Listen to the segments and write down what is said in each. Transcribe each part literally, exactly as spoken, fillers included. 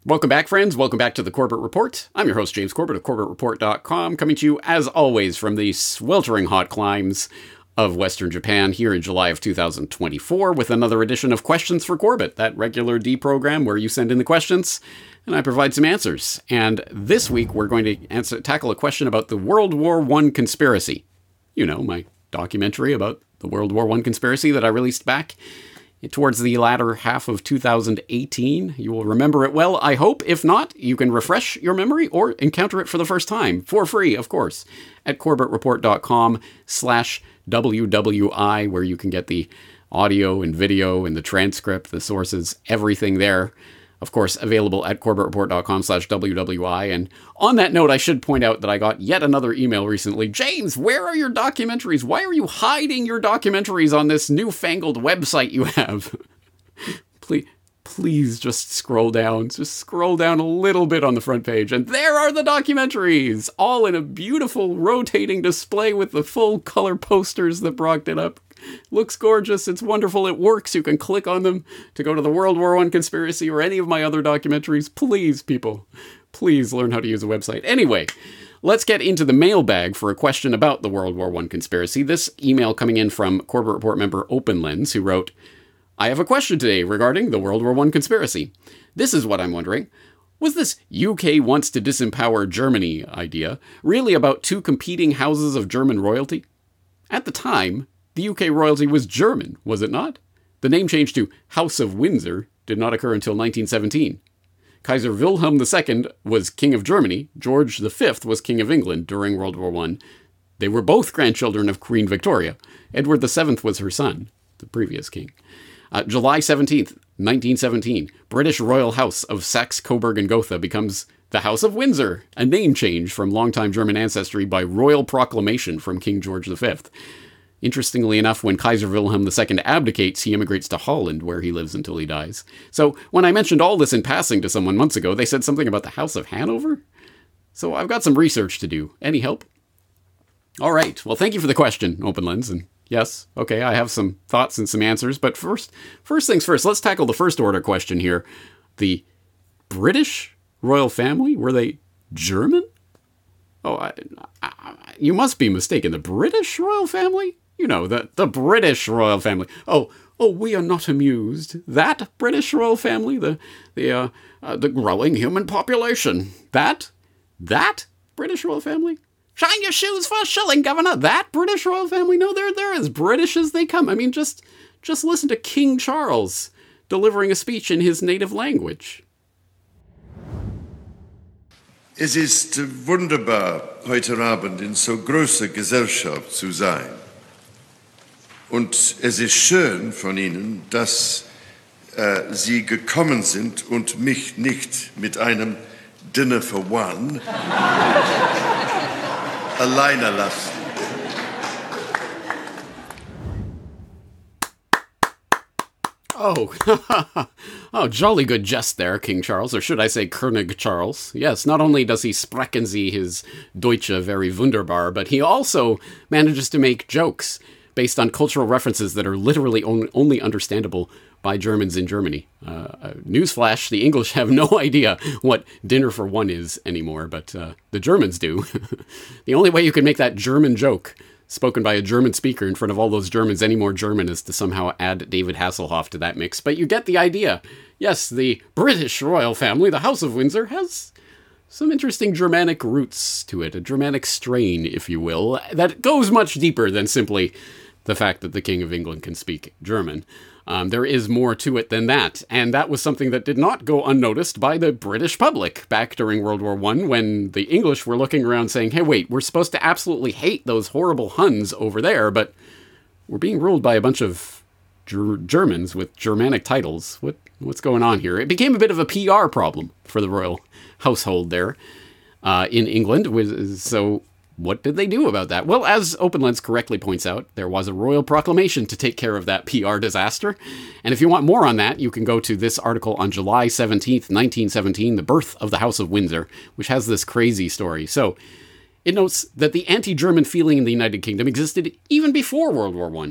Welcome back, friends. Welcome back to the Corbett Report. I'm your host, James Corbett of Corbett Report dot com, coming to you, as always, from the sweltering hot climes of Western Japan here in July of two thousand twenty-four with another edition of Questions for Corbett, that regular D program where you send in the questions and I provide some answers. And this week, we're going to answer, tackle a question about the World War One conspiracy. You know, my documentary about the World War One conspiracy that I released back towards the latter half of two thousand eighteen. You will remember it well, I hope. If not, you can refresh your memory or encounter it for the first time, for free, of course, at Corbett Report dot com slash W W I, where you can get the audio and video and the transcript, the sources, everything there. Of course, available at Corbett Report dot com slash W W I. And on that note, I should point out that I got yet another email recently. James, where are your documentaries? Why are you hiding your documentaries on this newfangled website you have? please, please just scroll down. Just scroll down a little bit on the front page. And there are the documentaries, all in a beautiful rotating display with the full color posters that Brock did up. Looks gorgeous. It's wonderful. It works. You can click on them to go to the World War One conspiracy or any of my other documentaries. Please, people, please learn how to use a website. Anyway, let's get into the mailbag for a question about the World War One conspiracy. This email coming in from Corbett Report member OpenLens, who wrote, I have a question today regarding the World War One conspiracy. This is what I'm wondering. Was this U K wants to disempower Germany idea really about two competing houses of German royalty? At the time, the U K royalty was German, was it not? The name change to House of Windsor did not occur until nineteen seventeen. Kaiser Wilhelm the Second was King of Germany. George the Fifth was King of England during World War One. They were both grandchildren of Queen Victoria. Edward the Seventh was her son, the previous king. Uh, July seventeenth, nineteen seventeen, British Royal House of Saxe-Coburg and Gotha becomes the House of Windsor, a name change from longtime German ancestry by royal proclamation from King George the Fifth. Interestingly enough, when Kaiser Wilhelm the Second abdicates, he immigrates to Holland, where he lives until he dies. So when I mentioned all this in passing to someone months ago, they said something about the House of Hanover? So I've got some research to do. Any help? All right. Well, thank you for the question, OpenLens. And yes, okay, I have some thoughts and some answers. But first, first things first, let's tackle the first order question here. The British royal family, were they German? Oh, I, I, you must be mistaken. The British royal family? You know, the, the British royal family. Oh, oh, we are not amused. That British royal family, the the uh, uh, the growing human population. That, that British royal family? Shine your shoes for a shilling, Governor. That British royal family? No, they're they're as British as they come. I mean, just just listen to King Charles delivering a speech in his native language. Es ist wunderbar, heute Abend in so großer Gesellschaft zu sein. Und es ist schön von Ihnen, dass äh, Sie gekommen sind und mich nicht mit einem Dinner for One alleine lassen. Oh, oh, jolly good jest there, King Charles, or should I say König Charles. Yes, not only does he sprechen Sie his Deutsche very wunderbar, but he also manages to make jokes based on cultural references that are literally on, only understandable by Germans in Germany. Uh, newsflash, the English have no idea what dinner for one is anymore, but uh, the Germans do. The only way you can make that German joke spoken by a German speaker in front of all those Germans any more German is to somehow add David Hasselhoff to that mix. But you get the idea. Yes, the British royal family, the House of Windsor, has some interesting Germanic roots to it, a Germanic strain, if you will, that goes much deeper than simply the fact that the King of England can speak German. Um, there is more to it than that, and that was something that did not go unnoticed by the British public back during World War One, when the English were looking around saying, hey, wait, we're supposed to absolutely hate those horrible Huns over there, but we're being ruled by a bunch of Ger- Germans with Germanic titles. What What's going on here? It became a bit of a P R problem for the royal household there uh, in England, so what did they do about that? Well, as OpenLens correctly points out, there was a royal proclamation to take care of that P R disaster. And if you want more on that, you can go to this article on July seventeenth, nineteen seventeen, The Birth of the House of Windsor, which has this crazy story. So it notes that the anti-German feeling in the United Kingdom existed even before World War One.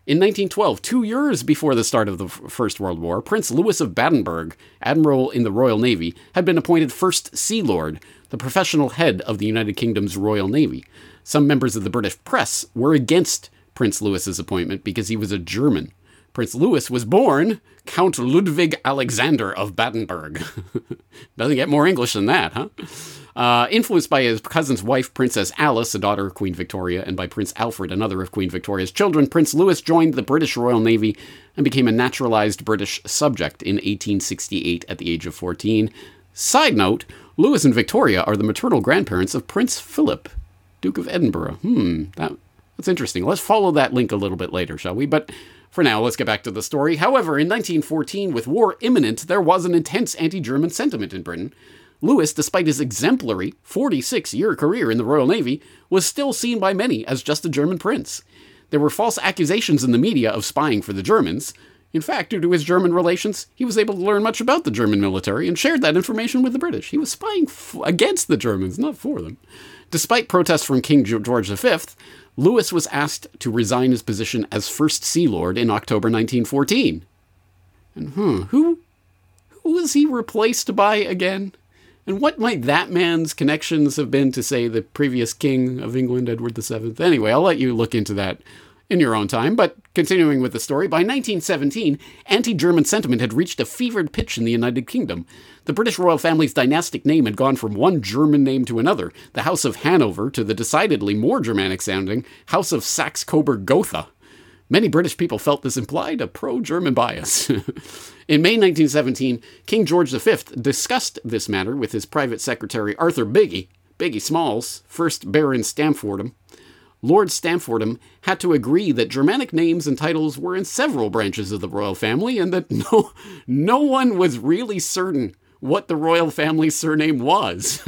In nineteen twelve, two years before the start of the First World War, Prince Louis of Battenberg, Admiral in the Royal Navy, had been appointed First Sea Lord, the professional head of the United Kingdom's Royal Navy. Some members of the British press were against Prince Louis's appointment because he was a German. Prince Louis was born Count Ludwig Alexander of Battenberg. Doesn't get more English than that, huh? Uh, influenced by his cousin's wife, Princess Alice, a daughter of Queen Victoria, and by Prince Alfred, another of Queen Victoria's children, Prince Louis joined the British Royal Navy and became a naturalized British subject in eighteen sixty-eight at the age of fourteen. Side note, Louis and Victoria are the maternal grandparents of Prince Philip, Duke of Edinburgh. Hmm, that, that's interesting. Let's follow that link a little bit later, shall we? But for now, let's get back to the story. However, in nineteen fourteen, with war imminent, there was an intense anti-German sentiment in Britain. Louis, despite his exemplary forty-six-year career in the Royal Navy, was still seen by many as just a German prince. There were false accusations in the media of spying for the Germans. In fact, due to his German relations, he was able to learn much about the German military and shared that information with the British. He was spying f- against the Germans, not for them. Despite protests from King George the Fifth, Louis was asked to resign his position as First Sea Lord in October nineteen fourteen. And hmm, who, who was he replaced by again? And what might that man's connections have been to, say, the previous King of England, Edward the Seventh? Anyway, I'll let you look into that in your own time. But continuing with the story, by nineteen seventeen, anti-German sentiment had reached a fevered pitch in the United Kingdom. The British royal family's dynastic name had gone from one German name to another, the House of Hanover, to the decidedly more Germanic-sounding House of Saxe-Coburg-Gotha. Many British people felt this implied a pro-German bias. In May nineteen seventeen, King George the Fifth discussed this matter with his private secretary Arthur Biggie, Biggie Smalls, first Baron Stamfordham. Lord Stamfordham had to agree that Germanic names and titles were in several branches of the royal family and that no, no one was really certain what the royal family's surname was.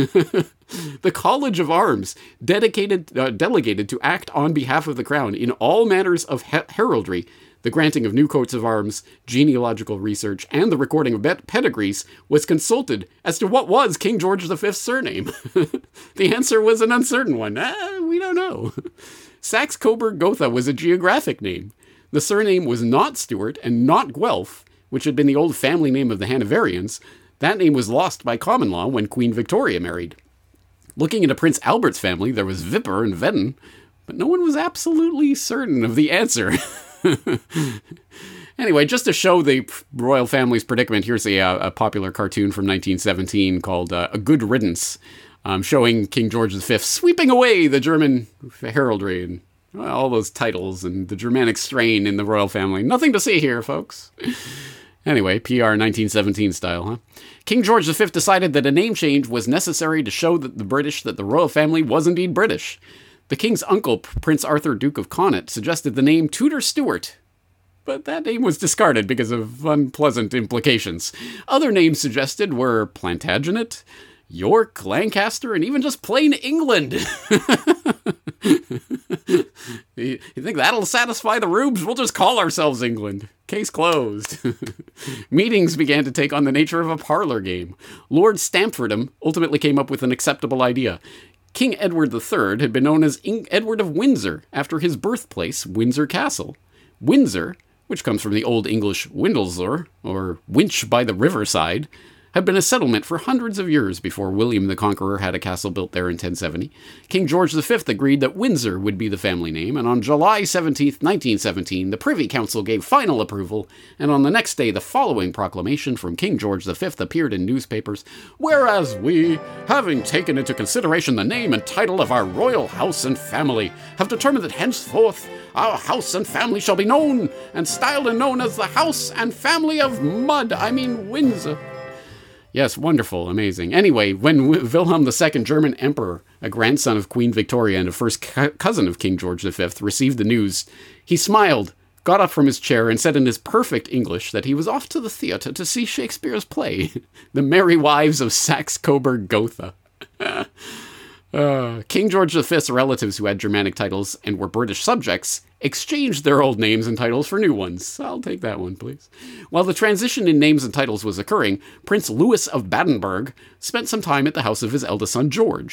The College of Arms, dedicated, uh, delegated to act on behalf of the crown in all matters of he- heraldry, the granting of new coats of arms, genealogical research, and the recording of bet- pedigrees, was consulted as to what was King George the Fifth's surname. The answer was an uncertain one. Ah, we don't know. Saxe-Coburg-Gotha was a geographic name. The surname was not Stuart and not Guelph, which had been the old family name of the Hanoverians. That name was lost by common law when Queen Victoria married. Looking into Prince Albert's family, there was Vipper and Vedden, but no one was absolutely certain of the answer. Anyway, just to show the royal family's predicament, here's a, a popular cartoon from nineteen seventeen called uh, A Good Riddance, um, showing King George the Fifth sweeping away the German heraldry and well, all those titles and the Germanic strain in the royal family. Nothing to see here, folks. Anyway, P R nineteen seventeen style, huh? King George the Fifth decided that a name change was necessary to show that the British that the royal family was indeed British. The king's uncle, Prince Arthur, Duke of Connaught, suggested the name Tudor Stuart, but that name was discarded because of unpleasant implications. Other names suggested were Plantagenet, York, Lancaster, and even just plain England. You think that'll satisfy the rubes? We'll just call ourselves England. Case closed. Meetings began to take on the nature of a parlor game. Lord Stamfordham ultimately came up with an acceptable idea. King Edward the Third had been known as Ing- Edward of Windsor, after his birthplace, Windsor Castle. Windsor, which comes from the Old English Windlesor, or Winch by the riverside, had been a settlement for hundreds of years before William the Conqueror had a castle built there in ten seventy. King George the Fifth agreed that Windsor would be the family name, and on July seventeenth, nineteen seventeen, the Privy Council gave final approval, and on the next day the following proclamation from King George the Fifth appeared in newspapers. Whereas we, having taken into consideration the name and title of our royal house and family, have determined that henceforth our house and family shall be known and styled and known as the House and Family of Mud, I mean Windsor. Yes, wonderful, amazing. Anyway, when Wilhelm the Second, German Emperor, a grandson of Queen Victoria and a first co- cousin of King George the Fifth, received the news, he smiled, got up from his chair, and said in his perfect English that he was off to the theatre to see Shakespeare's play, The Merry Wives of Saxe-Coburg-Gotha. Uh, King George the Fifth's relatives who had Germanic titles and were British subjects exchanged their old names and titles for new ones. I'll take that one, please. While the transition in names and titles was occurring, Prince Louis of Battenberg spent some time at the house of his eldest son, George.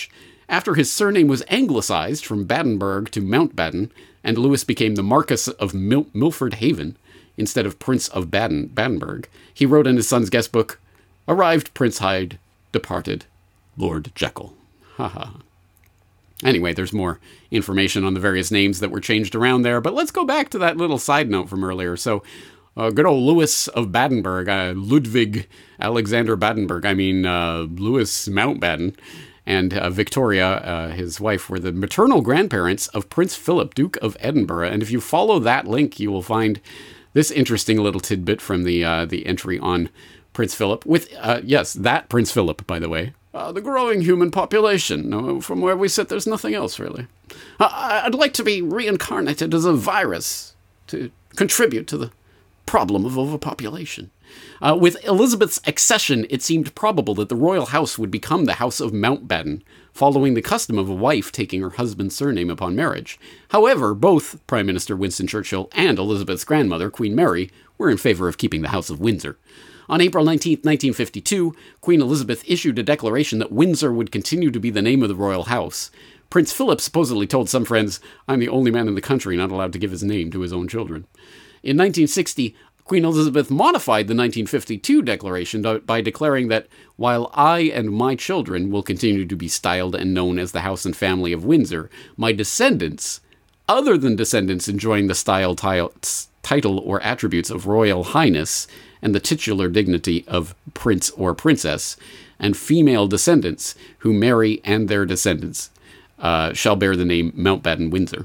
After his surname was anglicized from Badenburg to Mountbatten, and Louis became the Marquess of Mil- Milford Haven instead of Prince of Baden Badenburg, he wrote in his son's guest book, "Arrived Prince Hyde, departed Lord Jekyll." Haha. Anyway, there's more information on the various names that were changed around there, but let's go back to that little side note from earlier. So, uh, good old Louis of Badenburg, uh, Ludwig Alexander Badenburg, I mean, uh, Louis Mountbatten, and uh, Victoria, uh, his wife, were the maternal grandparents of Prince Philip, Duke of Edinburgh. And if you follow that link, you will find this interesting little tidbit from the uh, the entry on Prince Philip. With, uh, yes, that Prince Philip, by the way. Uh, the growing human population. No, from where we sit, there's nothing else, really. Uh, I'd like to be reincarnated as a virus to contribute to the problem of overpopulation. Uh, with Elizabeth's accession, it seemed probable that the royal house would become the House of Mountbatten, following the custom of a wife taking her husband's surname upon marriage. However, both Prime Minister Winston Churchill and Elizabeth's grandmother, Queen Mary, were in favor of keeping the House of Windsor. On April nineteenth, nineteen fifty-two, Queen Elizabeth issued a declaration that Windsor would continue to be the name of the royal house. Prince Philip supposedly told some friends, "I'm the only man in the country not allowed to give his name to his own children." In nineteen sixty, Queen Elizabeth modified the nineteen fifty-two declaration by declaring that, "While I and my children will continue to be styled and known as the House and Family of Windsor, my descendants, other than descendants enjoying the style, title, or attributes of Royal Highness, and the titular dignity of Prince or Princess, and female descendants who marry and their descendants, uh, shall bear the name Mountbatten Windsor."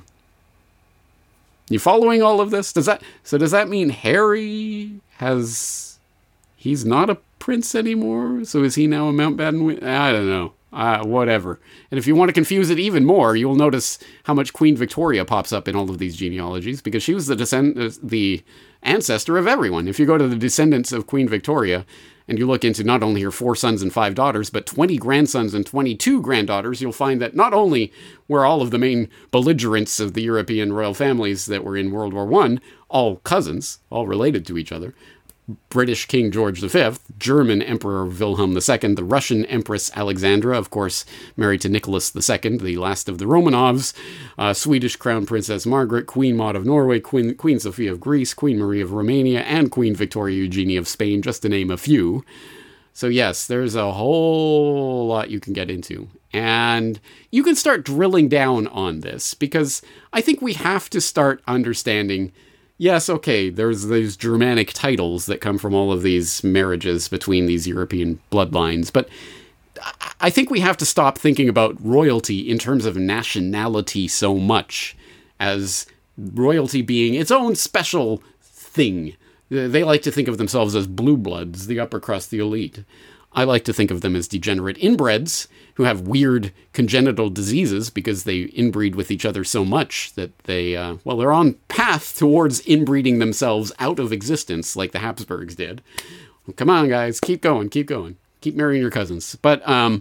You following all of this? Does that so? Does that mean Harry has? He's not a prince anymore. So is he now a Mountbatten? Win- I don't know. Uh, whatever. And if you want to confuse it even more, you'll notice how much Queen Victoria pops up in all of these genealogies, because she was the descend- the ancestor of everyone. If you go to the descendants of Queen Victoria, and you look into not only her four sons and five daughters, but twenty grandsons and twenty-two granddaughters, you'll find that not only were all of the main belligerents of the European royal families that were in World War One all cousins, all related to each other, British King George the Fifth, German Emperor Wilhelm the Second, the Russian Empress Alexandra, of course, married to Nicholas the Second, the last of the Romanovs, uh, Swedish Crown Princess Margaret, Queen Maud of Norway, Queen, Queen Sophia of Greece, Queen Marie of Romania, and Queen Victoria Eugenia of Spain, just to name a few. So yes, there's a whole lot you can get into. And you can start drilling down on this, because I think we have to start understanding, yes, okay, there's these Germanic titles that come from all of these marriages between these European bloodlines, but I think we have to stop thinking about royalty in terms of nationality so much as royalty being its own special thing. They like to think of themselves as blue bloods, the upper crust, the elite. I like to think of them as degenerate inbreds who have weird congenital diseases because they inbreed with each other so much that they, uh, well, they're on path towards inbreeding themselves out of existence like the Habsburgs did. Well, come on, guys, keep going, keep going. Keep marrying your cousins. But um,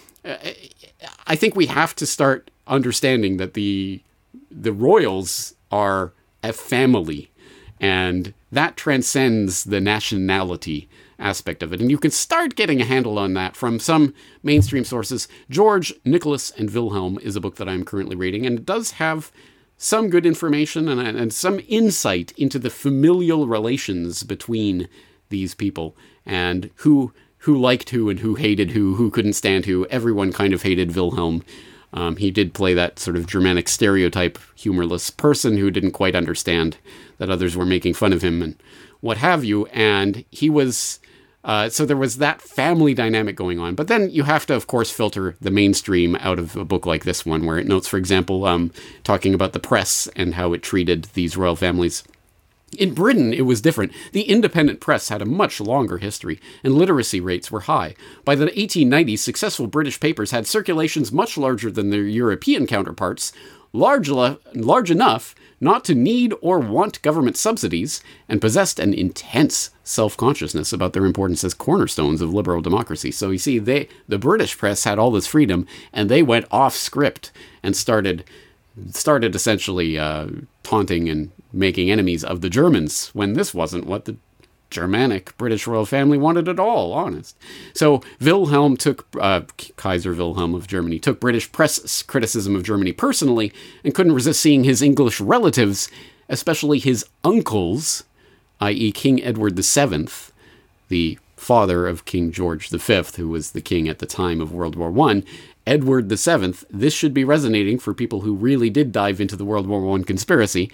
I think we have to start understanding that the the royals are a family, and that transcends the nationality aspect of it. And you can start getting a handle on that from some mainstream sources. George, Nicholas, and Wilhelm is a book that I'm currently reading, and it does have some good information and, and some insight into the familial relations between these people, and who who liked who and who hated who, who couldn't stand who. Everyone kind of hated Wilhelm. Um, he did play that sort of Germanic stereotype, humorless person who didn't quite understand that others were making fun of him and what have you. And he was, uh, so there was that family dynamic going on. But then you have to, of course, filter the mainstream out of a book like this one, where it notes, for example, um, talking about the press and how it treated these royal families. In Britain, it was different. The independent press had a much longer history, and literacy rates were high. By the eighteen nineties, successful British papers had circulations much larger than their European counterparts, large, large enough not to need or want government subsidies, and possessed an intense self-consciousness about their importance as cornerstones of liberal democracy. So you see, they the British press had all this freedom, and they went off script and started started essentially uh, taunting and making enemies of the Germans, when this wasn't what the Germanic British royal family wanted it all, honest. So Wilhelm took, uh, Kaiser Wilhelm of Germany, took British press criticism of Germany personally and couldn't resist seeing his English relatives, especially his uncles, that is. King Edward the Seventh, the father of King George the Fifth, who was the king at the time of World War One, Edward the Seventh. This should be resonating for people who really did dive into the World War One conspiracy.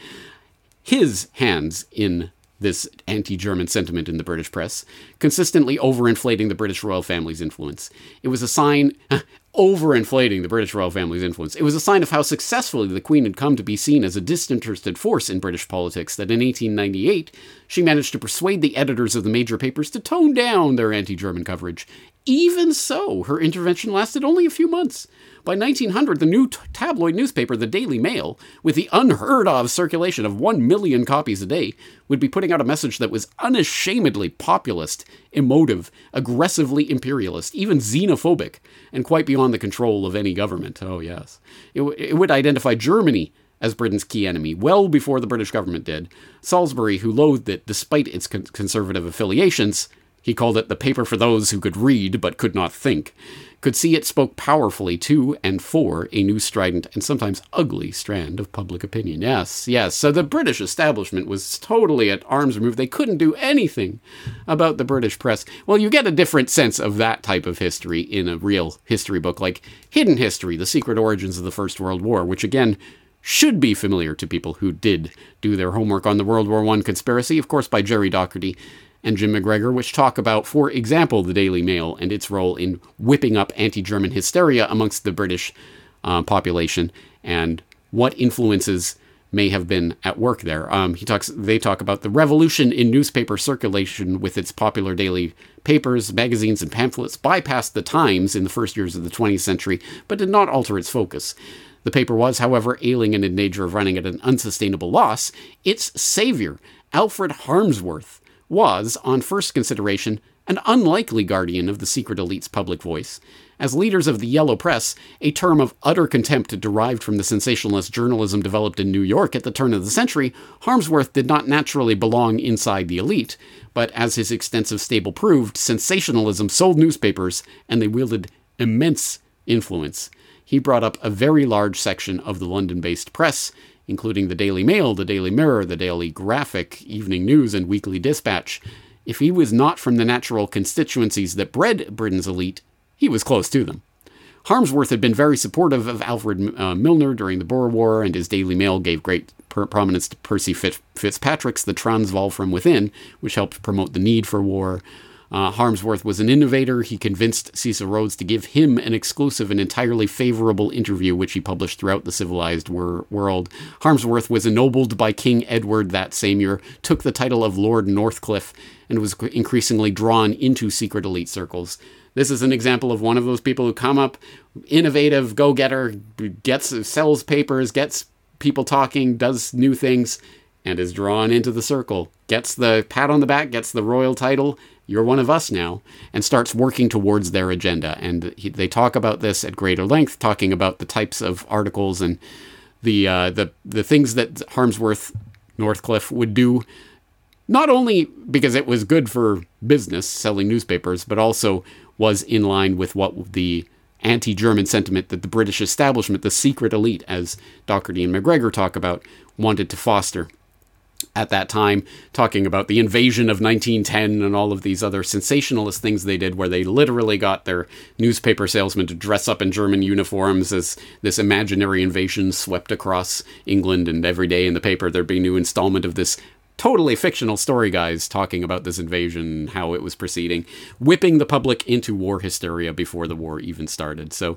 His hands in this anti-German sentiment in the British press, consistently overinflating the British royal family's influence. It was a sign, overinflating the British royal family's influence. It was a sign of how successfully the Queen had come to be seen as a disinterested force in British politics that in eighteen ninety-eight, she managed to persuade the editors of the major papers to tone down their anti-German coverage. Even so, her intervention lasted only a few months. By nineteen hundred, the new t- tabloid newspaper, the Daily Mail, with the unheard-of circulation of one million copies a day, would be putting out a message that was unashamedly populist, emotive, aggressively imperialist, even xenophobic, and quite beyond the control of any government. Oh, yes. It, w- it would identify Germany as Britain's key enemy, well before the British government did. Salisbury, who loathed it despite its con- conservative affiliations, he called it the paper for those who could read but could not think, could see it spoke powerfully to and for a new strident and sometimes ugly strand of public opinion. Yes, yes. So the British establishment was totally at arm's removed. They couldn't do anything about the British press. Well, you get a different sense of that type of history in a real history book like Hidden History, The Secret Origins of the First World War, which again should be familiar to people who did do their homework on the World War One conspiracy, of course by Jerry Docherty and Jim McGregor, which talk about, for example, the Daily Mail and its role in whipping up anti-German hysteria amongst the British uh, population and what influences may have been at work there. Um, he talks. They talk about the revolution in newspaper circulation with its popular daily papers, magazines, and pamphlets bypassed the Times in the first years of the twentieth century, but did not alter its focus. The paper was, however, ailing and in danger of running at an unsustainable loss. Its savior, Alfred Harmsworth, was, on first consideration, an unlikely guardian of the secret elite's public voice. As leaders of the Yellow Press, a term of utter contempt derived from the sensationalist journalism developed in New York at the turn of the century, Harmsworth did not naturally belong inside the elite, but as his extensive stable proved, sensationalism sold newspapers, and they wielded immense influence. He brought up a very large section of the London-based press, including the Daily Mail, the Daily Mirror, the Daily Graphic, Evening News, and Weekly Dispatch. If he was not from the natural constituencies that bred Britain's elite, he was close to them. Harmsworth had been very supportive of Alfred uh, Milner during the Boer War, and his Daily Mail gave great per- prominence to Percy Fitz- Fitzpatrick's The Transvaal from Within, which helped promote the need for war. Uh, Harmsworth was an innovator. He convinced Cecil Rhodes to give him an exclusive and entirely favorable interview, which he published throughout the civilized wor- world. Harmsworth was ennobled by King Edward that same year, took the title of Lord Northcliffe, and was increasingly drawn into secret elite circles. This is an example of one of those people who come up, innovative, go-getter, gets sells papers, gets people talking, does new things, and is drawn into the circle, gets the pat on the back, gets the royal title, you're one of us now, and starts working towards their agenda. And he, they talk about this at greater length, talking about the types of articles and the uh, the the things that Harmsworth Northcliffe would do, not only because it was good for business, selling newspapers, but also was in line with what the anti-German sentiment that the British establishment, the secret elite, as Docherty and McGregor talk about, wanted to foster at that time, talking about the invasion of nineteen ten and all of these other sensationalist things they did, where they literally got their newspaper salesmen to dress up in German uniforms as this imaginary invasion swept across England, and every day in the paper there'd be a new installment of this totally fictional story guys talking about this invasion and how it was proceeding, whipping the public into war hysteria before the war even started. So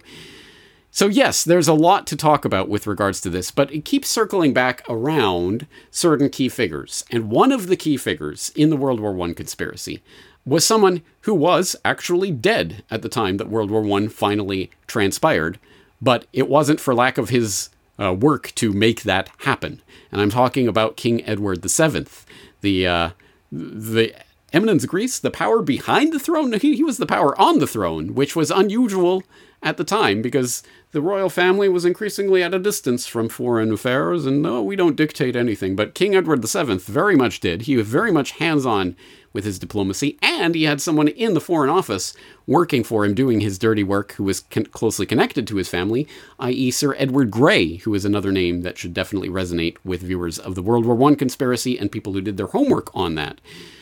So yes, there's a lot to talk about with regards to this, but it keeps circling back around certain key figures. And one of the key figures in the World War One conspiracy was someone who was actually dead at the time that World War One finally transpired, but it wasn't for lack of his uh, work to make that happen. And I'm talking about King Edward the Seventh, the uh, the Eminence Greece, the power behind the throne? He, he was the power on the throne, which was unusual at the time because the royal family was increasingly at a distance from foreign affairs, and no, we don't dictate anything. But King Edward the Seventh very much did. He was very much hands-on with his diplomacy, and he had someone in the Foreign Office working for him, doing his dirty work, who was con- closely connected to his family, that is. Sir Edward Grey, who is another name that should definitely resonate with viewers of the World War One conspiracy and people who did their homework on that.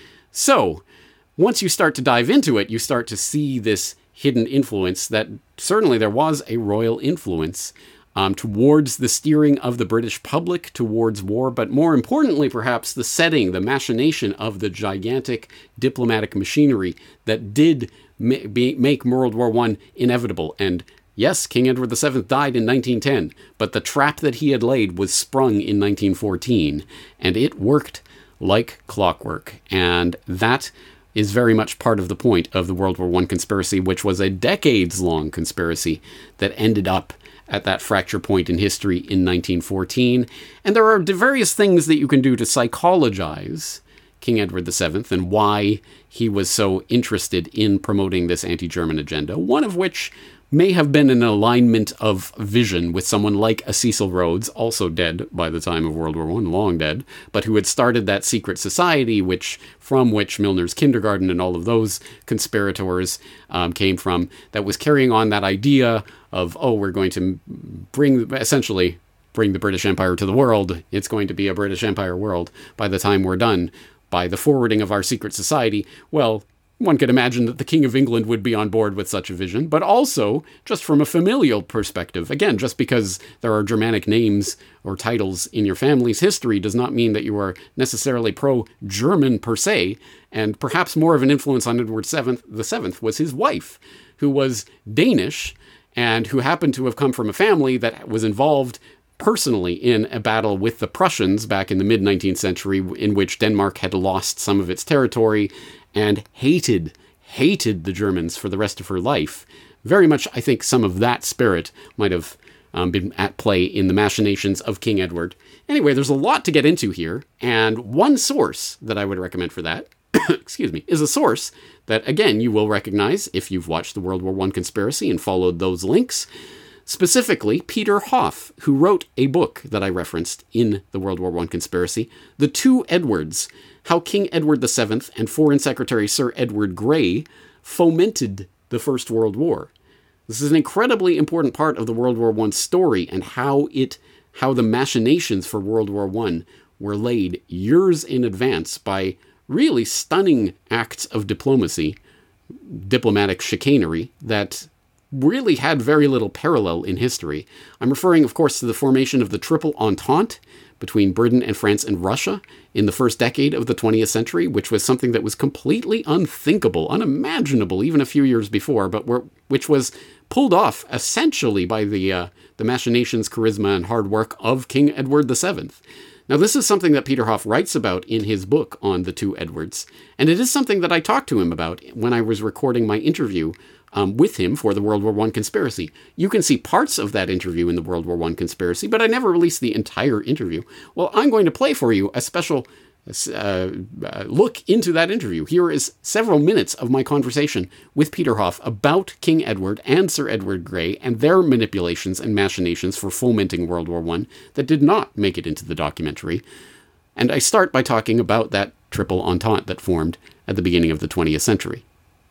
So, once you start to dive into it, you start to see this hidden influence that certainly there was a royal influence um, towards the steering of the British public towards war, but more importantly, perhaps, the setting, the machination of the gigantic diplomatic machinery that did ma- be, make World War One inevitable. And yes, King Edward the Seventh died in nineteen ten, but the trap that he had laid was sprung in nineteen fourteen, and it worked like clockwork. And that is very much part of the point of the World War One conspiracy, which was a decades-long conspiracy that ended up at that fracture point in history in nineteen fourteen. And there are various things that you can do to psychologize King Edward the Seventh and why he was so interested in promoting this anti-German agenda, one of which may have been an alignment of vision with someone like a Cecil Rhodes, also dead by the time of World War One, long dead, but who had started that secret society which from which Milner's Kindergarten and all of those conspirators um, came from, that was carrying on that idea of, oh, we're going to bring, essentially, bring the British Empire to the world. It's going to be a British Empire world by the time we're done by the forwarding of our secret society. Well, one could imagine that the King of England would be on board with such a vision, but also, just from a familial perspective, again, just because there are Germanic names or titles in your family's history does not mean that you are necessarily pro-German per se, and perhaps more of an influence on Edward the Seventh was his wife, who was Danish, and who happened to have come from a family that was involved personally in a battle with the Prussians back in the mid-nineteenth century, in which Denmark had lost some of its territory and hated, hated the Germans for the rest of her life. Very much, I think, some of that spirit might have um, been at play in the machinations of King Edward. Anyway, there's a lot to get into here, and one source that I would recommend for that, excuse me, is a source that, again, you will recognize if you've watched the World War One conspiracy and followed those links. Specifically, Peter Hoff, who wrote a book that I referenced in the World War One conspiracy, The Two Edwards, How King Edward the Seventh and Foreign Secretary Sir Edward Grey Fomented the First World War. This is an incredibly important part of the World War One story and how it, how the machinations for World War One were laid years in advance by really stunning acts of diplomacy, diplomatic chicanery that really had very little parallel in history. I'm referring, of course, to the formation of the Triple Entente between Britain and France and Russia in the first decade of the twentieth century, which was something that was completely unthinkable, unimaginable even a few years before, but were, which was pulled off essentially by the uh, the machinations, charisma, and hard work of King Edward the Seventh. Now, this is something that Peter Hoff writes about in his book on the Two Edwards, and it is something that I talked to him about when I was recording my interview Um, with him for the World War One conspiracy. You can see parts of that interview in the World War One conspiracy, but I never released the entire interview. Well, I'm going to play for you a special uh, uh, look into that interview. Here is several minutes of my conversation with Peter Hoff about King Edward and Sir Edward Grey and their manipulations and machinations for fomenting World War One that did not make it into the documentary. And I start by talking about that Triple Entente that formed at the beginning of the twentieth century.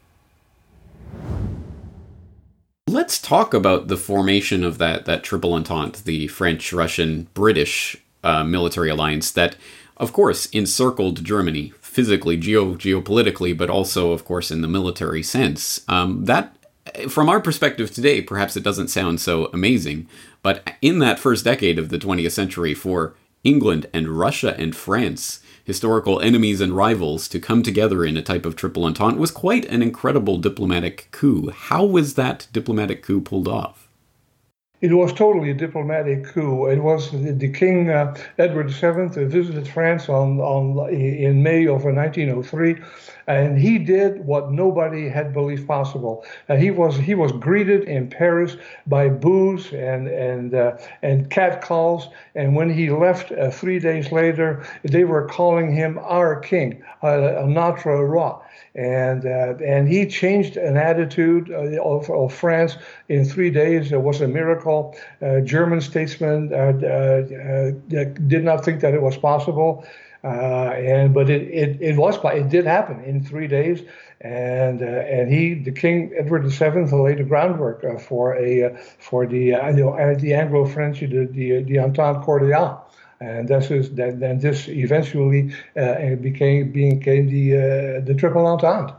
Let's talk about the formation of that, that Triple Entente, the French, Russian, British uh, military alliance that, of course, encircled Germany physically, geo geopolitically, but also, of course, in the military sense. Um, that, from our perspective today, perhaps it doesn't sound so amazing, but in that first decade of the twentieth century, for England and Russia and France, historical enemies and rivals, to come together in a type of Triple Entente was quite an incredible diplomatic coup. How was that diplomatic coup pulled off? It was totally a diplomatic coup. It was the, the King uh, Edward the Seventh uh, visited France on, on in May of nineteen oh three, and he did what nobody had believed possible. Uh, he was he was greeted in Paris by boos and and uh, and catcalls, and when he left uh, three days later, they were calling him our king, uh, notre roi. And uh, and he changed an attitude uh, of, of France in three days. It was a miracle. Uh, German statesmen uh, uh, uh, did not think that it was possible, uh, and but it, it, it was it did happen in three days. And uh, and he, the King Edward the Seventh, laid the groundwork uh, for a uh, for the uh, the Anglo-French the the, the Entente Cordiale. And this is then, then this eventually uh, became became the uh, the Triple Entente.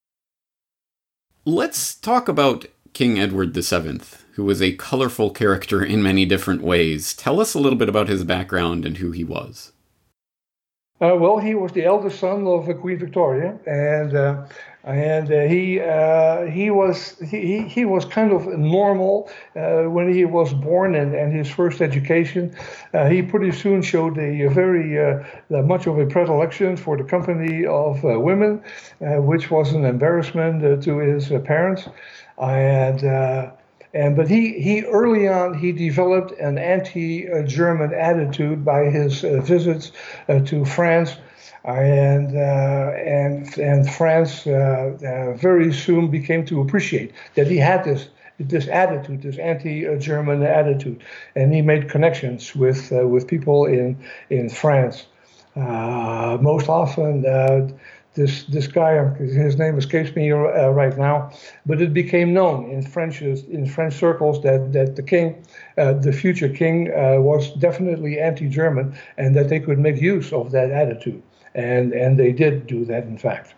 Let's talk about King Edward the Seventh, who was a colorful character in many different ways. Tell us a little bit about his background and who he was. Uh, well, he was the eldest son of uh, Queen Victoria, and uh, and uh, he uh, he was he he was kind of normal uh, when he was born, and, and his first education. Uh, he pretty soon showed a, a very uh, much of a predilection for the company of uh, women, uh, which was an embarrassment uh, to his uh, parents, and. Uh, And but he, he early on he developed an anti-German attitude by his uh, visits uh, to France, and uh, and and France uh, uh, very soon became to appreciate that he had this this attitude, this anti-German attitude, and he made connections with uh, with people in in France. Uh, most often. Uh, This this guy, his name escapes me uh, right now, but it became known in French in French circles that that the king, uh, the future king, uh, was definitely anti-German, and that they could make use of that attitude, and and they did do that, in fact.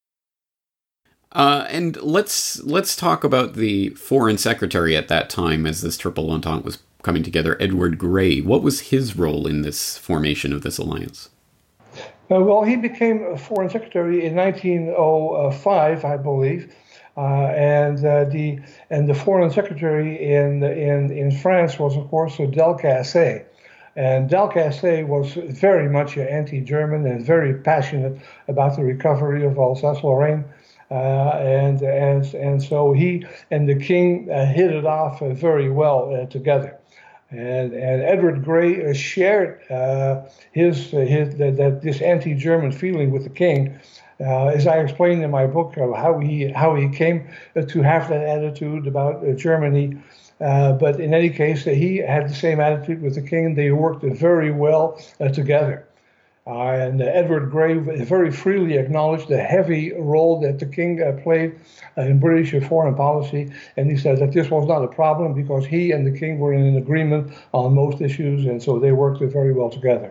Uh, and let's let's talk about the foreign secretary at that time, as this Triple Entente was coming together, Edward Grey. What was his role in this formation of this alliance? Uh, well, he became a foreign secretary in nineteen oh five, I believe, uh, and uh, the and the foreign secretary in in in France was, of course, Delcasse, and Delcasse was very much anti-German and very passionate about the recovery of Alsace-Lorraine, uh, and and and so he and the king uh, hit it off uh, very well uh, together. And, and Edward Grey uh, shared uh, his, uh, his that, that this anti-German feeling with the king, uh, as I explained in my book, uh, how he how he came uh, to have that attitude about uh, Germany. Uh, but in any case, uh, he had the same attitude with the king. They worked uh, very well uh, together. Uh, and uh, Edward Grey very freely acknowledged the heavy role that the king uh, played uh, in British foreign policy, and he said that this was not a problem because he and the king were in an agreement on most issues, and so they worked very well together.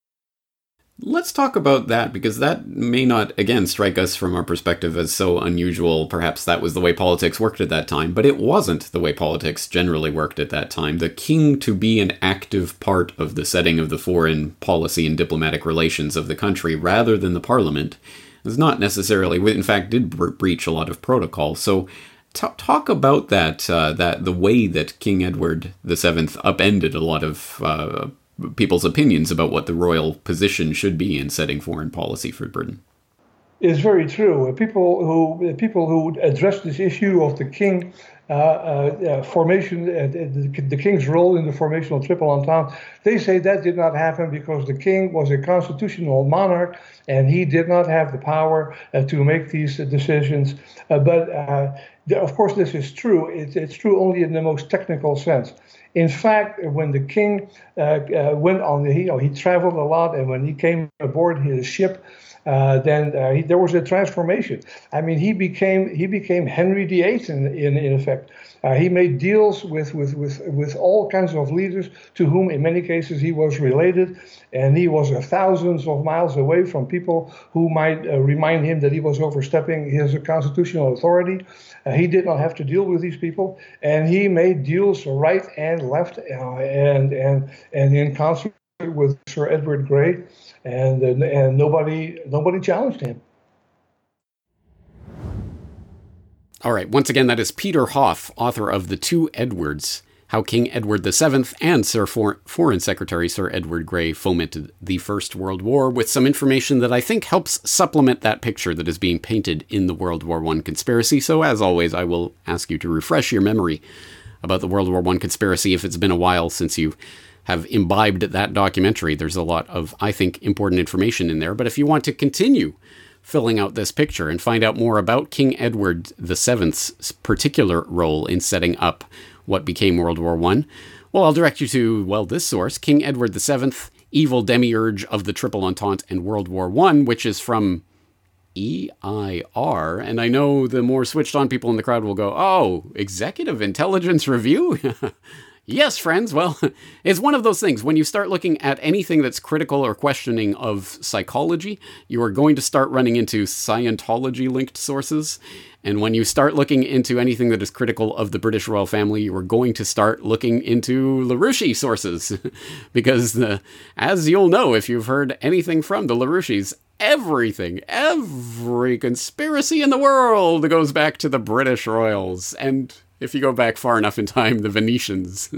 Let's talk about that, because that may not, again, strike us from our perspective as so unusual. Perhaps that was the way politics worked at that time, but it wasn't the way politics generally worked at that time. The king to be an active part of the setting of the foreign policy and diplomatic relations of the country, rather than the parliament, is not necessarily, in fact, did breach a lot of protocol. So t- talk about that, uh, that the way that King Edward the Seventh upended a lot of uh, people's opinions about what the royal position should be in setting foreign policy for Britain. It's very true. People who people who address this issue of the king uh, uh, formation, uh, the, the king's role in the formation of Triple Entente, they say that did not happen because the king was a constitutional monarch and he did not have the power uh, to make these decisions. Uh, but uh, the, of course, this is true. It, it's true only in the most technical sense. In fact, when the king uh, uh, went on, the, you know, he traveled a lot, and when he came aboard his ship, uh, then uh, he, there was a transformation. I mean, he became he became Henry the Eighth in in, in effect. Uh, he made deals with, with with with all kinds of leaders to whom, in many cases, he was related, and he was uh, thousands of miles away from people who might uh, remind him that he was overstepping his constitutional authority. Uh, he did not have to deal with these people, and he made deals right and left, uh, and and and in concert with Sir Edward Grey, and uh, and nobody nobody challenged him. All right. Once again, that is Peter Hoff, author of The Two Edwards. how King Edward the Seventh and Sir For- Foreign Secretary Sir Edward Grey fomented the First World War, with some information that I think helps supplement that picture that is being painted in the World War One conspiracy. So as always, I will ask you to refresh your memory about the World War One conspiracy if it's been a while since you have imbibed that documentary. There's a lot of, I think, important information in there. But if you want to continue filling out this picture and find out more about King Edward the Seventh's particular role in setting up what became World War One, well, I'll direct you to, well, this source, King Edward the Seventh, Evil Demiurge of the Triple Entente and World War One, which is from E I R. And I know the more switched on people in the crowd will go, oh, Executive Intelligence Review? Yes, friends. Well, it's one of those things. When you start looking at anything that's critical or questioning of psychology, you are going to start running into Scientology-linked sources. And when you start looking into anything that is critical of the British royal family, you are going to start looking into LaRouche sources. Because, the, as you'll know if you've heard anything from the LaRouches, everything, every conspiracy in the world goes back to the British royals. And if you go back far enough in time, the Venetians.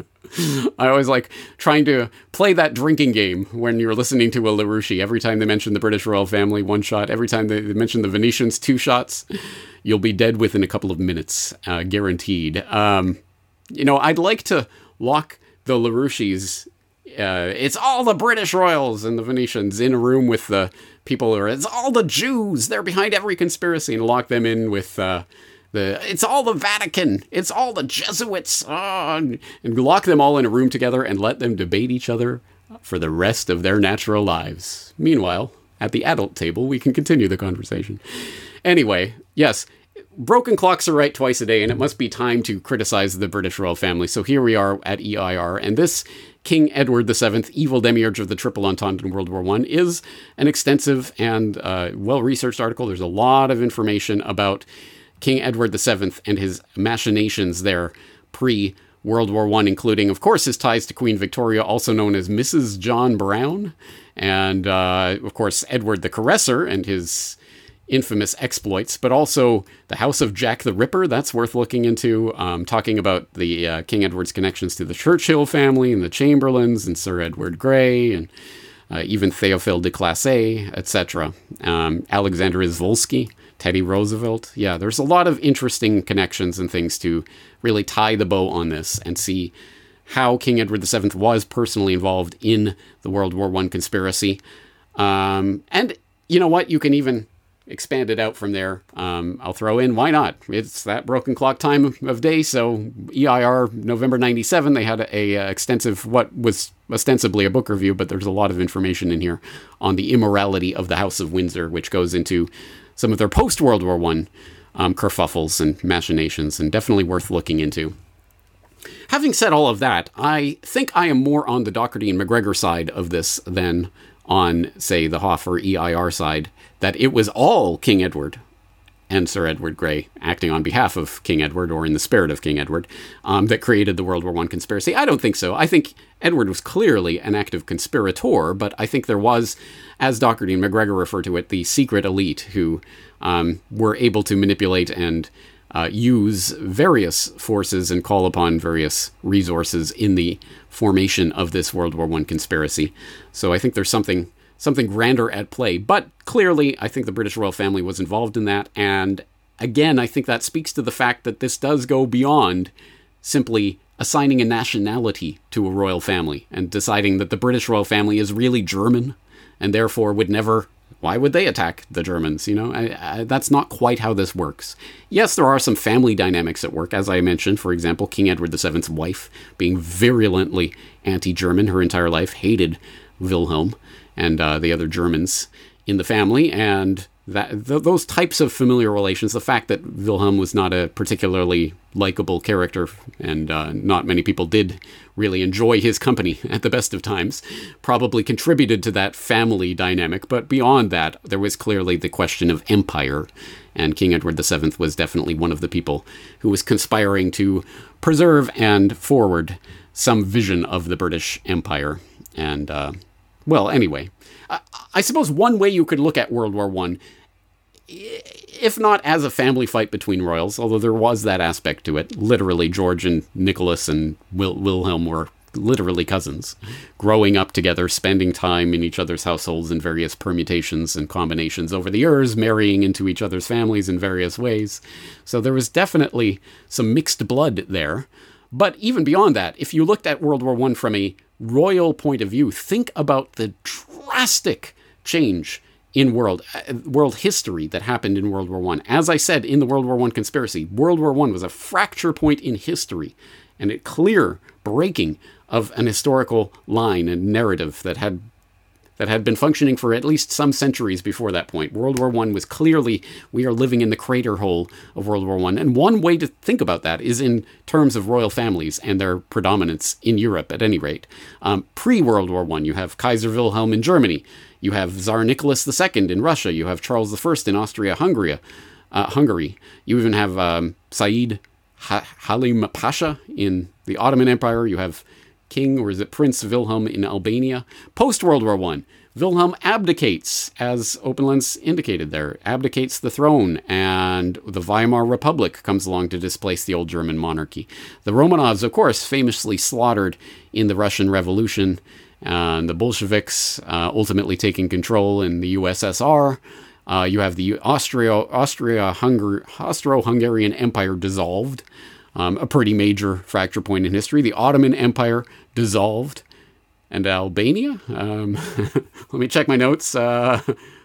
I always like trying to play that drinking game when you're listening to a LaRouche. Every time they mention the British royal family, one shot. Every time they mention the Venetians, two shots. You'll be dead within a couple of minutes, uh, guaranteed. Um, you know, I'd like to lock the LaRouches, uh, it's all the British royals and the Venetians, in a room with the people who are, it's all the Jews, they're behind every conspiracy, and lock them in with... Uh, The, it's all the Vatican. It's all the Jesuits. Oh, and, and lock them all in a room together and let them debate each other for the rest of their natural lives. Meanwhile, at the adult table, we can continue the conversation. Anyway, yes, broken clocks are right twice a day, and it must be time to criticize the British royal family. So here we are at E I R, and this King Edward the Seventh, Evil Demiurge of the Triple Entente in World War One, is an extensive and uh, well-researched article. There's a lot of information about King Edward the Seventh and his machinations there pre-World War One, including, of course, his ties to Queen Victoria, also known as Missus John Brown, and, uh, of course, Edward the Caresser and his infamous exploits, but also the House of Jack the Ripper. That's worth looking into, um, talking about the uh, King Edward's connections to the Churchill family and the Chamberlains and Sir Edward Grey and uh, even Théophile de Classé, et cetera. Um, Alexander Izvolsky, Teddy Roosevelt. Yeah, there's a lot of interesting connections and things to really tie the bow on this and see how King Edward the Seventh was personally involved in the World War One conspiracy. Um, and you know what? You can even expand it out from there. Um, I'll throw in, why not? It's that broken clock time of day. So E I R, November ninety-seven, they had a, a extensive, what was ostensibly a book review, but there's a lot of information in here on the immorality of the House of Windsor, which goes into some of their post-World War One um, kerfuffles and machinations, and definitely worth looking into. Having said all of that, I think I am more on the Docherty and McGregor side of this than on, say, the Hoff or E I R side, that it was all King Edward and Sir Edward Grey acting on behalf of King Edward, or in the spirit of King Edward, um, that created the World War One conspiracy. I don't think so. I think Edward was clearly an active conspirator, but I think there was, as Docherty and McGregor refer to it, the secret elite who um, were able to manipulate and uh, use various forces and call upon various resources in the formation of this World War One conspiracy. So I think there's something something grander at play. But clearly, I think the British royal family was involved in that. And again, I think that speaks to the fact that this does go beyond simply assigning a nationality to a royal family and deciding that the British royal family is really German and therefore would never... Why would they attack the Germans? You know, I, I, that's not quite how this works. Yes, there are some family dynamics at work, as I mentioned. For example, King Edward the Seventh's wife being virulently anti-German her entire life, hated Wilhelm and uh, the other Germans in the family, and that th- those types of familiar relations, the fact that Wilhelm was not a particularly likable character, and uh, not many people did really enjoy his company at the best of times, probably contributed to that family dynamic. But beyond that, there was clearly the question of empire, and King Edward the Seventh was definitely one of the people who was conspiring to preserve and forward some vision of the British Empire. And, uh, well, anyway, I, I suppose one way you could look at World War One, if not as a family fight between royals, although there was that aspect to it. Literally, George and Nicholas and Wil- Wilhelm were literally cousins, growing up together, spending time in each other's households in various permutations and combinations over the years, marrying into each other's families in various ways. So there was definitely some mixed blood there. But even beyond that, if you looked at World War One from a royal point of view, think about the drastic change in world uh, world history that happened in World War One. As I said in the World War One conspiracy, World War One was a fracture point in history, and a clear breaking of an historical line and narrative that had that had been functioning for at least some centuries before that point. World War One was clearly, we are living in the crater hole of World War One. And one way to think about that is in terms of royal families and their predominance in Europe, at any rate. Um, Pre-World War One, you have Kaiser Wilhelm in Germany. You have Tsar Nicholas the Second in Russia. You have Charles the First in Austria-Hungary. Uh, Hungary. You even have um, Said ha- Halim Pasha in the Ottoman Empire. You have King, or is it Prince Wilhelm in Albania? Post-World War One, Wilhelm abdicates, as Openlands indicated there, abdicates the throne, and the Weimar Republic comes along to displace the old German monarchy. The Romanovs, of course, famously slaughtered in the Russian Revolution, and the Bolsheviks uh, ultimately taking control in the U S S R. Uh, you have the Austria, Austria-Hungar- Austro-Hungarian Empire dissolved. Um, a pretty major fracture point in history. The Ottoman Empire dissolved. And Albania? Um, let me check my notes. Uh,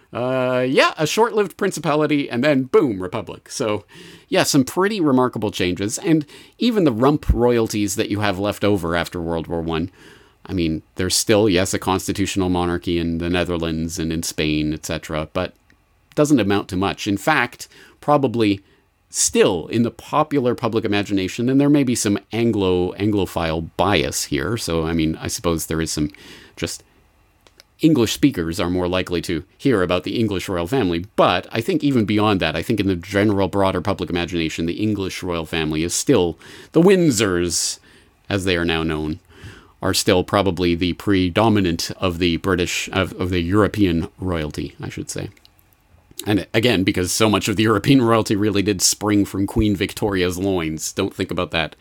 uh, yeah, a short-lived principality, and then boom, republic. So, yeah, some pretty remarkable changes. And even the rump royalties that you have left over after World War One, I mean, there's still, yes, a constitutional monarchy in the Netherlands and in Spain, et cetera, but doesn't amount to much. In fact, probably still in the popular public imagination, and there may be some Anglo Anglophile bias here. So, I mean, I suppose there is some just English speakers are more likely to hear about the English royal family. But I think even beyond that, I think in the general broader public imagination, the English royal family is still the Windsors, as they are now known, are still probably the predominant of the British, of, of the European royalty, I should say. And again, because so much of the European royalty really did spring from Queen Victoria's loins. Don't think about that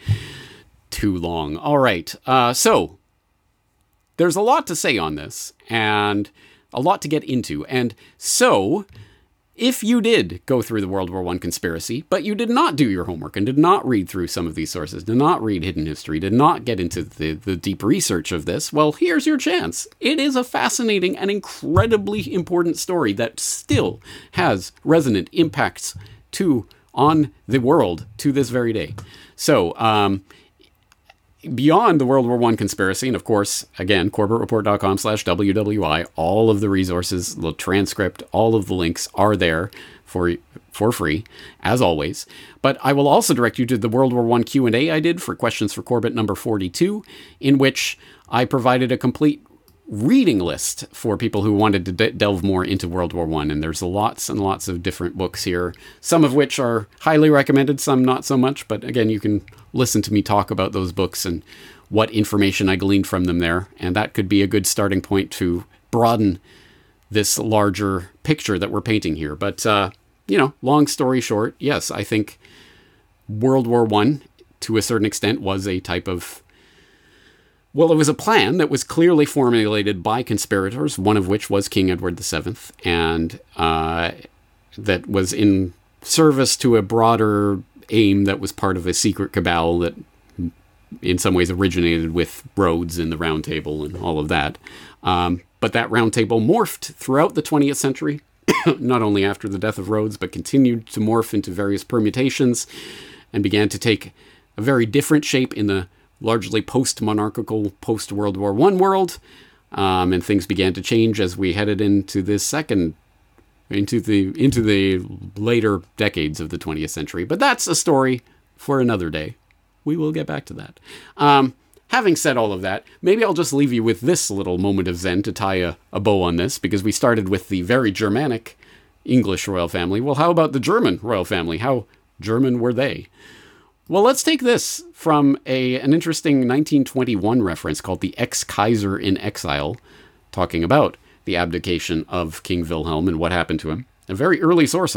too long. All right. Uh, so there's a lot to say on this and a lot to get into. And so if you did go through the World War One conspiracy, but you did not do your homework and did not read through some of these sources, did not read hidden history, did not get into the, the deep research of this, well, here's your chance. It is a fascinating and incredibly important story that still has resonant impacts to on the world to this very day. So, um, beyond the World War One conspiracy, and of course, again, corbettreport.com slash WWI, all of the resources, the transcript, all of the links are there for for free, as always. But I will also direct you to the World War One Q and A I did for Questions for Corbett number forty-two, in which I provided a complete reading list for people who wanted to de- delve more into World War One, and there's lots and lots of different books here, some of which are highly recommended, some not so much, but again, you can listen to me talk about those books and what information I gleaned from them there, and that could be a good starting point to broaden this larger picture that we're painting here. But, uh, you know, long story short, yes, I think World War One, to a certain extent, was a type of Well, it was a plan that was clearly formulated by conspirators, one of which was King Edward the Seventh, and uh, that was in service to a broader aim that was part of a secret cabal that in some ways originated with Rhodes and the Round Table and all of that. Um, but that Round Table morphed throughout the twentieth century, not only after the death of Rhodes, but continued to morph into various permutations and began to take a very different shape in the largely post-monarchical, post-World War One world, um, and things began to change as we headed into this second, into the into the later decades of the twentieth century. But that's a story for another day. We will get back to that. Um, having said all of that, maybe I'll just leave you with this little moment of zen to tie a, a bow on this, because we started with the very Germanic English royal family. Well, how about the German royal family? How German were they? Well, let's take this from a an interesting nineteen twenty-one reference called The Ex-Kaiser in Exile, talking about the abdication of King Wilhelm and what happened to him. A very early source on that.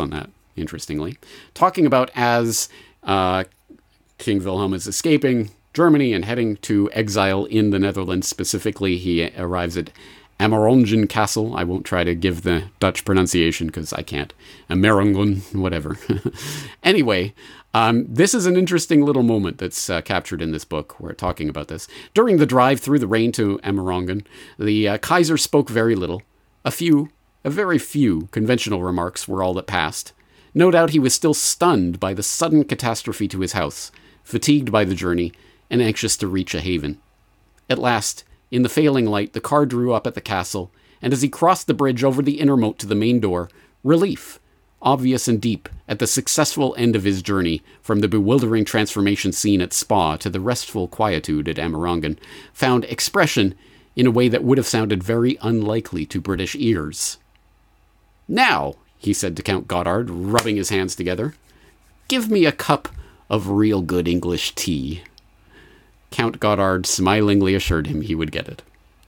interestingly, talking about as uh, King Wilhelm is escaping Germany and heading to exile in the Netherlands. Specifically, he arrives at Amerongen Castle. I won't try to give the Dutch pronunciation because I can't. Amerongen, whatever. Anyway, um, this is an interesting little moment that's uh, captured in this book. We're talking about this. During the drive through the rain to Amerongen, the uh, Kaiser spoke very little. A few, a very few conventional remarks were all that passed. No doubt he was still stunned by the sudden catastrophe to his house, fatigued by the journey, and anxious to reach a haven. At last, in the failing light, the car drew up at the castle, and as he crossed the bridge over the inner moat to the main door, relief, obvious and deep, at the successful end of his journey from the bewildering transformation scene at Spa to the restful quietude at Amerongen, found expression in a way that would have sounded very unlikely to British ears. "Now," he said to Count Goddard, rubbing his hands together, "give me a cup of real good English tea." Count Goddard smilingly assured him he would get it.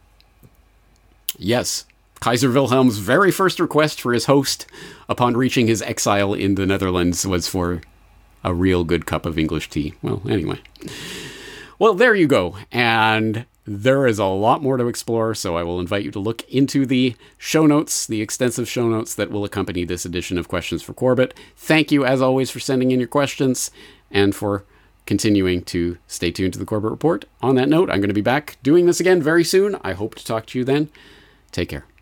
Yes, Kaiser Wilhelm's very first request for his host upon reaching his exile in the Netherlands was for a real good cup of English tea. Well, anyway. Well, there you go. And there is a lot more to explore, so I will invite you to look into the show notes, the extensive show notes that will accompany this edition of Questions for Corbett. Thank you, as always, for sending in your questions and for continuing to stay tuned to the Corbett Report. On that note, I'm going to be back doing this again very soon. I hope to talk to you then. Take care.